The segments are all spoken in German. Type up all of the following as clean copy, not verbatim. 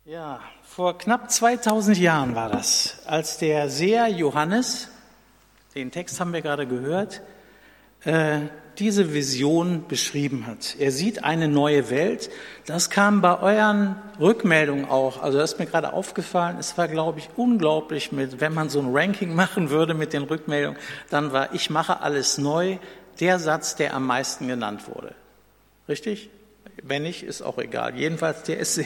Ja, vor knapp 2000 Jahren war das, als der Seher Johannes, den Text haben wir gerade gehört, diese Vision beschrieben hat. Er sieht eine neue Welt. Das kam bei euren Rückmeldungen auch. Also das ist mir gerade aufgefallen. Es war, glaube ich, unglaublich, wenn man so ein Ranking machen würde mit den Rückmeldungen, dann war "Ich mache alles neu" der Satz, der am meisten genannt wurde. Richtig? Wenn nicht, ist auch egal. Jedenfalls, der ist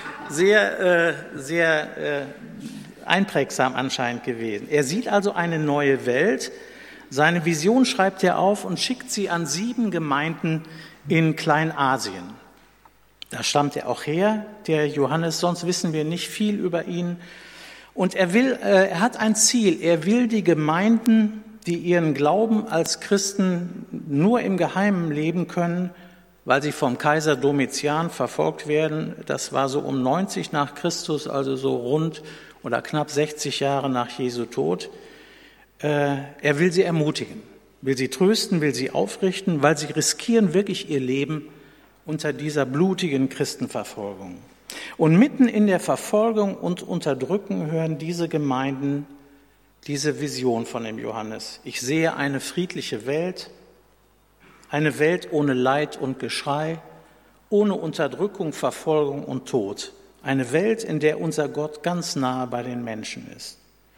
sehr einprägsam anscheinend gewesen. Er sieht also eine neue Welt. Seine Vision schreibt er auf und schickt sie an 7 Gemeinden in Kleinasien. Da stammt er auch her, der Johannes, sonst wissen wir nicht viel über ihn. Und er hat ein Ziel. Er will die Gemeinden, die ihren Glauben als Christen nur im Geheimen leben können, weil sie vom Kaiser Domitian verfolgt werden. Das war so um 90 nach Christus, also so rund oder knapp 60 Jahre nach Jesu Tod. Er will sie ermutigen, will sie trösten, will sie aufrichten, weil sie riskieren wirklich ihr Leben unter dieser blutigen Christenverfolgung. Und mitten in der Verfolgung und Unterdrücken hören diese Gemeinden diese Vision von dem Johannes. Ich sehe eine friedliche Welt, eine Welt ohne Leid und Geschrei, ohne Unterdrückung, Verfolgung und Tod. Eine Welt, in der unser Gott ganz nahe bei den Menschen ist.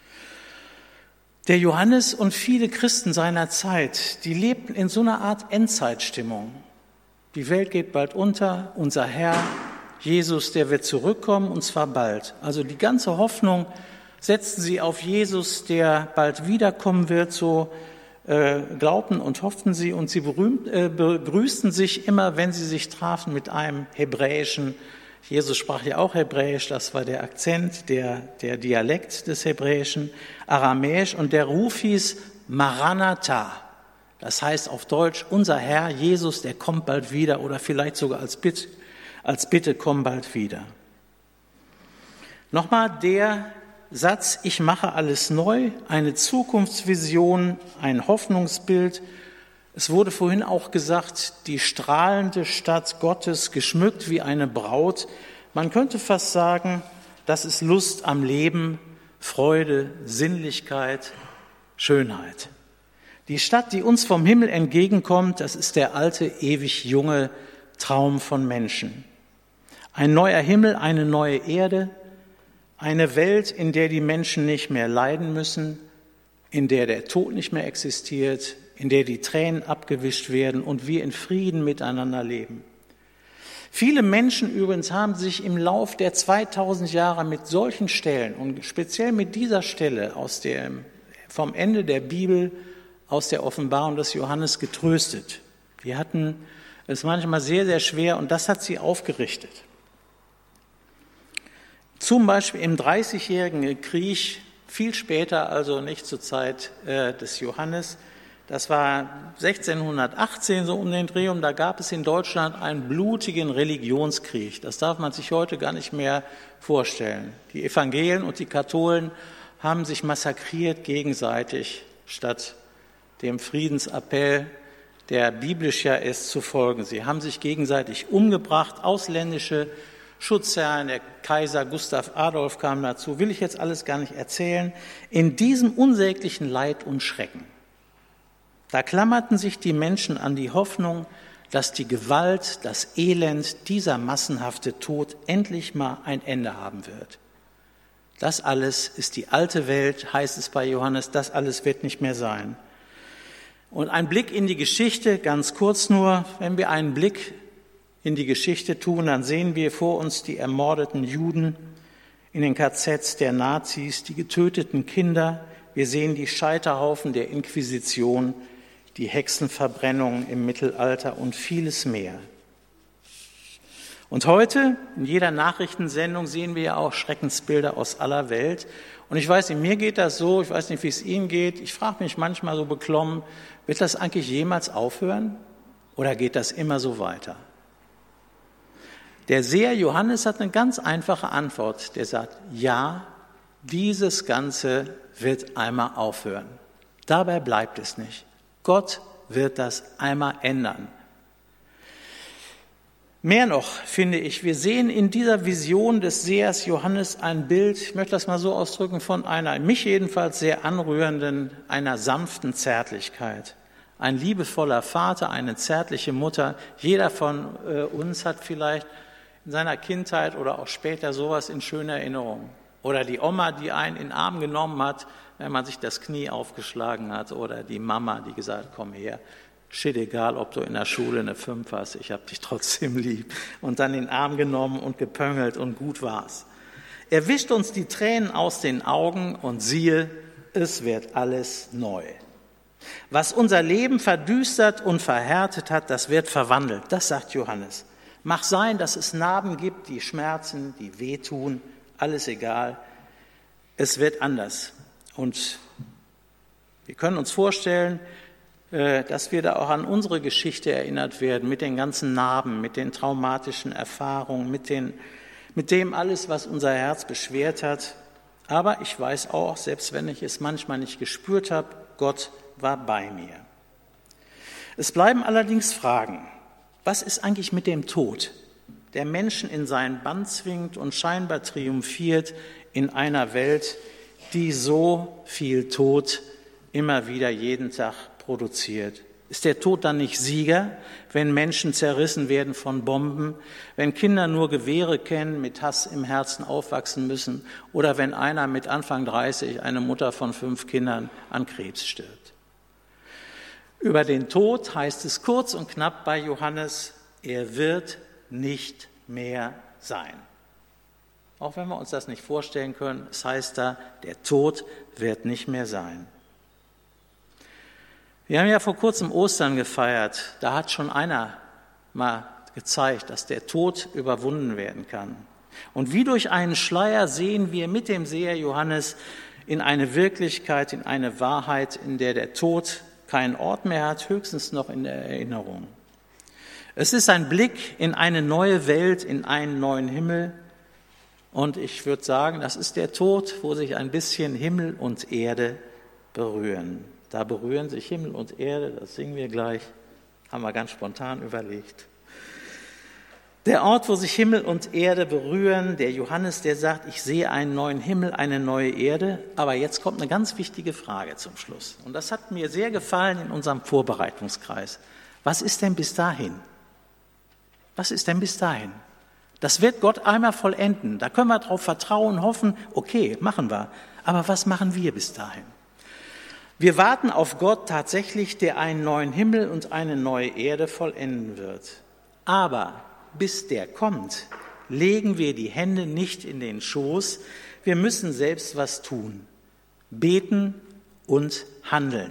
Der Johannes und viele Christen seiner Zeit, die lebten in so einer Art Endzeitstimmung. Die Welt geht bald unter, unser Herr, Jesus, der wird zurückkommen, und zwar bald. Also die ganze Hoffnung setzten sie auf Jesus, der bald wiederkommen wird, so glaubten und hofften sie, und sie begrüßten sich immer, wenn sie sich trafen, mit einem hebräischen, Jesus sprach ja auch Hebräisch, das war der Akzent, der Dialekt des Hebräischen, Aramäisch, und der Ruf hieß Maranatha. Das heißt auf Deutsch, unser Herr Jesus, der kommt bald wieder, oder vielleicht sogar als Bitte, komm bald wieder. Nochmal der Satz, ich mache alles neu, eine Zukunftsvision, ein Hoffnungsbild. Es wurde vorhin auch gesagt, die strahlende Stadt Gottes, geschmückt wie eine Braut. Man könnte fast sagen, das ist Lust am Leben, Freude, Sinnlichkeit, Schönheit. Die Stadt, die uns vom Himmel entgegenkommt, das ist der alte, ewig junge Traum von Menschen. Ein neuer Himmel, eine neue Erde, eine Welt, in der die Menschen nicht mehr leiden müssen, in der der Tod nicht mehr existiert, in der die Tränen abgewischt werden und wir in Frieden miteinander leben. Viele Menschen übrigens haben sich im Lauf der 2000 Jahre mit solchen Stellen und speziell mit dieser Stelle vom Ende der Bibel, aus der Offenbarung des Johannes getröstet. Die hatten es manchmal sehr, sehr schwer, und das hat sie aufgerichtet. Zum Beispiel im 30-jährigen Krieg, viel später, also nicht zur Zeit des Johannes, das war 1618 so um den Dreh, und da gab es in Deutschland einen blutigen Religionskrieg. Das darf man sich heute gar nicht mehr vorstellen. Die Evangelien und die Katholen haben sich massakriert gegenseitig, statt dem Friedensappell, der biblisch ja ist, zu folgen. Sie haben sich gegenseitig umgebracht, ausländische Schutzherren, der Kaiser Gustav Adolf kam dazu, will ich jetzt alles gar nicht erzählen. In diesem unsäglichen Leid und Schrecken, da klammerten sich die Menschen an die Hoffnung, dass die Gewalt, das Elend, dieser massenhafte Tod endlich mal ein Ende haben wird. Das alles ist die alte Welt, heißt es bei Johannes, das alles wird nicht mehr sein. Und ein Blick in die Geschichte, ganz kurz nur, wenn wir einen Blick in die Geschichte tun, dann sehen wir vor uns die ermordeten Juden in den KZs der Nazis, die getöteten Kinder. Wir sehen die Scheiterhaufen der Inquisition, die Hexenverbrennungen im Mittelalter und vieles mehr. Und heute, in jeder Nachrichtensendung, sehen wir ja auch Schreckensbilder aus aller Welt. Und ich weiß nicht, mir geht das so, ich weiß nicht, wie es Ihnen geht. Ich frage mich manchmal so beklommen, wird das eigentlich jemals aufhören oder geht das immer so weiter? Der Seher Johannes hat eine ganz einfache Antwort. Der sagt, ja, dieses Ganze wird einmal aufhören. Dabei bleibt es nicht. Gott wird das einmal ändern. Mehr noch, finde ich, wir sehen in dieser Vision des Sehers Johannes ein Bild, ich möchte das mal so ausdrücken, von einer, mich jedenfalls sehr anrührenden, einer sanften Zärtlichkeit. Ein liebevoller Vater, eine zärtliche Mutter. Jeder von uns hat vielleicht in seiner Kindheit oder auch später sowas in schöner Erinnerung. Oder die Oma, die einen in den Arm genommen hat, wenn man sich das Knie aufgeschlagen hat. Oder die Mama, die gesagt hat, komm her, shit, egal, ob du in der Schule eine 5 hast, ich hab dich trotzdem lieb. Und dann in den Arm genommen und gepöngelt und gut war's. Er wischt uns die Tränen aus den Augen und siehe, es wird alles neu. Was unser Leben verdüstert und verhärtet hat, das wird verwandelt. Das sagt Johannes. Mag sein, dass es Narben gibt, die schmerzen, die wehtun, alles egal. Es wird anders. Und wir können uns vorstellen, dass wir da auch an unsere Geschichte erinnert werden, mit den ganzen Narben, mit den traumatischen Erfahrungen, mit dem alles, was unser Herz beschwert hat. Aber ich weiß auch, selbst wenn ich es manchmal nicht gespürt habe, Gott war bei mir. Es bleiben allerdings Fragen. Was ist eigentlich mit dem Tod, der Menschen in seinen Bann zwingt und scheinbar triumphiert in einer Welt, die so viel Tod immer wieder jeden Tag produziert? Ist der Tod dann nicht Sieger, wenn Menschen zerrissen werden von Bomben, wenn Kinder nur Gewehre kennen, mit Hass im Herzen aufwachsen müssen oder wenn einer mit Anfang 30, eine Mutter von 5 Kindern, an Krebs stirbt? Über den Tod heißt es kurz und knapp bei Johannes, er wird nicht mehr sein. Auch wenn wir uns das nicht vorstellen können, es heißt da, der Tod wird nicht mehr sein. Wir haben ja vor kurzem Ostern gefeiert, da hat schon einer mal gezeigt, dass der Tod überwunden werden kann. Und wie durch einen Schleier sehen wir mit dem Seher Johannes in eine Wirklichkeit, in eine Wahrheit, in der der Tod keinen Ort mehr hat, höchstens noch in der Erinnerung. Es ist ein Blick in eine neue Welt, in einen neuen Himmel. Und ich würde sagen, das ist der Tod, wo sich ein bisschen Himmel und Erde berühren. Da berühren sich Himmel und Erde, das singen wir gleich, haben wir ganz spontan überlegt. Der Ort, wo sich Himmel und Erde berühren, der Johannes, der sagt, ich sehe einen neuen Himmel, eine neue Erde. Aber jetzt kommt eine ganz wichtige Frage zum Schluss. Und das hat mir sehr gefallen in unserem Vorbereitungskreis. Was ist denn bis dahin? Was ist denn bis dahin? Das wird Gott einmal vollenden. Da können wir darauf vertrauen, hoffen, okay, machen wir. Aber was machen wir bis dahin? Wir warten auf Gott tatsächlich, der einen neuen Himmel und eine neue Erde vollenden wird. Aber bis der kommt, legen wir die Hände nicht in den Schoß. Wir müssen selbst was tun. Beten und handeln.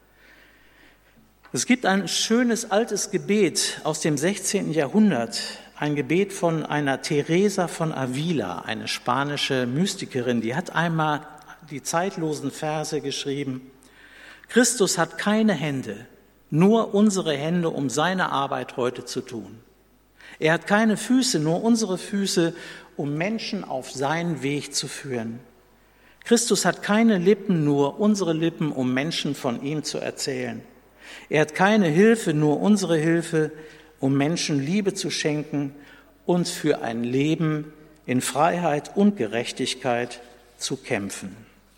Es gibt ein schönes altes Gebet aus dem 16. Jahrhundert. Ein Gebet von einer Teresa von Avila, eine spanische Mystikerin. Die hat einmal die zeitlosen Verse geschrieben. Christus hat keine Hände, nur unsere Hände, um seine Arbeit heute zu tun. Er hat keine Füße, nur unsere Füße, um Menschen auf seinen Weg zu führen. Christus hat keine Lippen, nur unsere Lippen, um Menschen von ihm zu erzählen. Er hat keine Hilfe, nur unsere Hilfe, um Menschen Liebe zu schenken und für ein Leben in Freiheit und Gerechtigkeit zu kämpfen.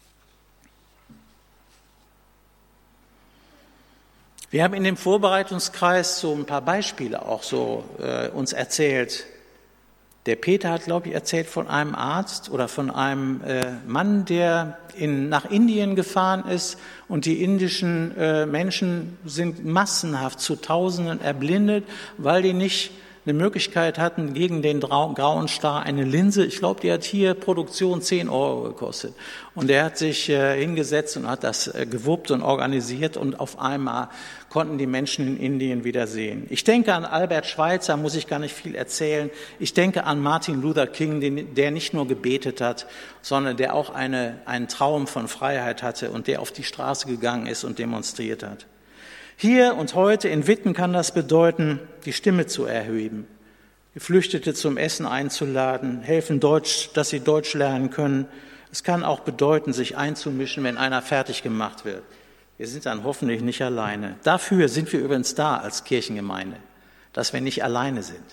Wir haben in dem Vorbereitungskreis so ein paar Beispiele auch so uns erzählt. Der Peter hat, glaube ich, erzählt von einem Arzt oder von einem Mann, der nach Indien gefahren ist und die indischen Menschen sind massenhaft zu Tausenden erblindet, weil die nicht eine Möglichkeit hatten, gegen den grauen Star eine Linse, ich glaube, die hat hier Produktion 10 € gekostet. Und er hat sich hingesetzt und hat das gewuppt und organisiert und auf einmal konnten die Menschen in Indien wieder sehen. Ich denke an Albert Schweitzer, muss ich gar nicht viel erzählen. Ich denke an Martin Luther King, der nicht nur gebetet hat, sondern der auch einen Traum von Freiheit hatte und der auf die Straße gegangen ist und demonstriert hat. Hier und heute in Witten kann das bedeuten, die Stimme zu erheben, Geflüchtete zum Essen einzuladen, helfen, dass sie Deutsch lernen können. Es kann auch bedeuten, sich einzumischen, wenn einer fertig gemacht wird. Wir sind dann hoffentlich nicht alleine. Dafür sind wir übrigens da als Kirchengemeinde, dass wir nicht alleine sind.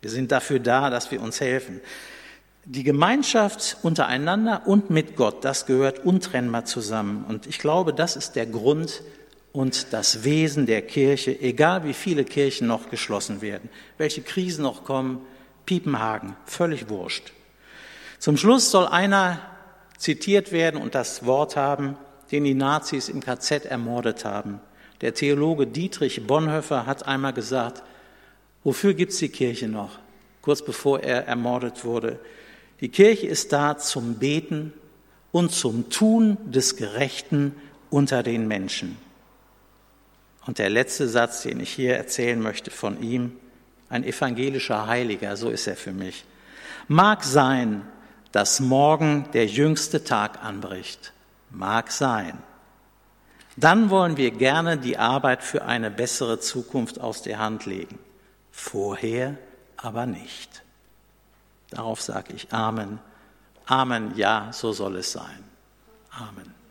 Wir sind dafür da, dass wir uns helfen. Die Gemeinschaft untereinander und mit Gott, das gehört untrennbar zusammen. Und ich glaube, das ist der Grund und das Wesen der Kirche, egal wie viele Kirchen noch geschlossen werden, welche Krisen noch kommen, Piepenhagen, völlig wurscht. Zum Schluss soll einer zitiert werden und das Wort haben, den die Nazis im KZ ermordet haben. Der Theologe Dietrich Bonhoeffer hat einmal gesagt, wofür gibt es die Kirche noch? Kurz bevor er ermordet wurde. Die Kirche ist da zum Beten und zum Tun des Gerechten unter den Menschen. Und der letzte Satz, den ich hier erzählen möchte von ihm, ein evangelischer Heiliger, so ist er für mich. Mag sein, dass morgen der jüngste Tag anbricht. Mag sein. Dann wollen wir gerne die Arbeit für eine bessere Zukunft aus der Hand legen. Vorher aber nicht. Darauf sage ich Amen. Amen, ja, so soll es sein. Amen.